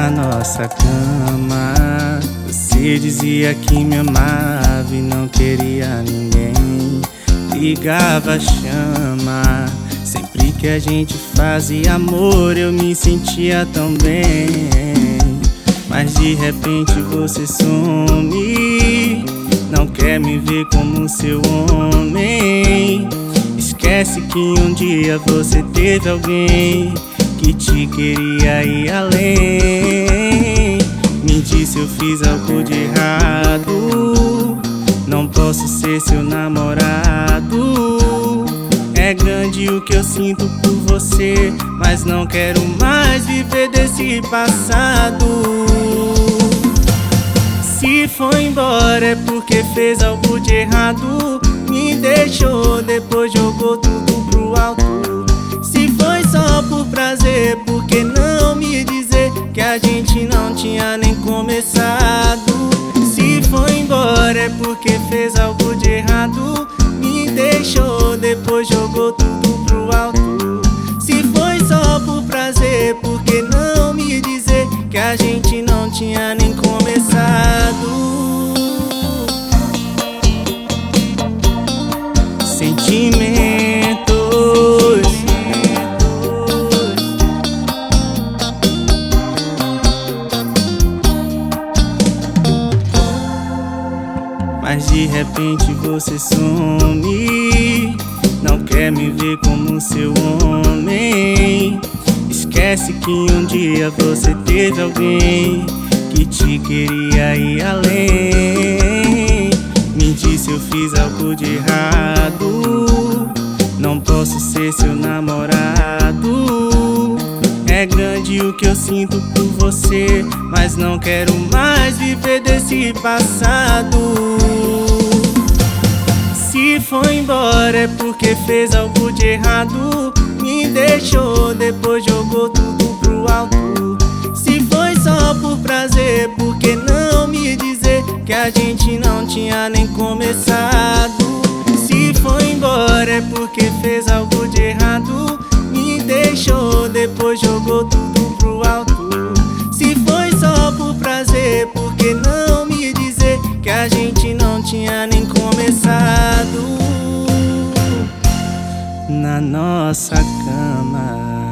Na nossa cama, você dizia que me amava e não queria ninguém. Ligava a chama, sempre que a gente fazia amor eu me sentia tão bem. Mas de repente você some, não quer me ver como seu homem. Esquece que um dia você teve alguém que te queria ir além. Me disse eu fiz algo de errado, não posso ser seu namorado. É grande o que eu sinto por você, mas não quero mais viver desse passado. Se foi embora é porque fez algo de errado, me deixou, depois jogou tudo pro alto. Se foi só por prazer, por que não me dizer que a gente não tinha nem começado? Se foi embora é porque fez algo de errado, me deixou, depois jogou tudo pro alto. Se foi só por prazer, por que não me dizer que a gente não tinha nem começado? Sentimentos, mas de repente você some, não quer me ver como seu homem. Esquece que um dia você teve alguém que te queria ir além. Me disse eu fiz algo de errado, não posso ser seu namorado. É grande o que eu sinto por você, mas não quero mais viver desse passado. Se foi embora é porque fez algo de errado, me deixou, depois jogou tudo pro alto. Se foi só por prazer, por que não me dizer que a gente não tinha nem começado? Se foi embora é porque fez algo de errado, me deixou, depois jogou tudo pro alto. Se foi só por prazer, por que não me dizer que a gente não tinha nem começado? Na nossa cama.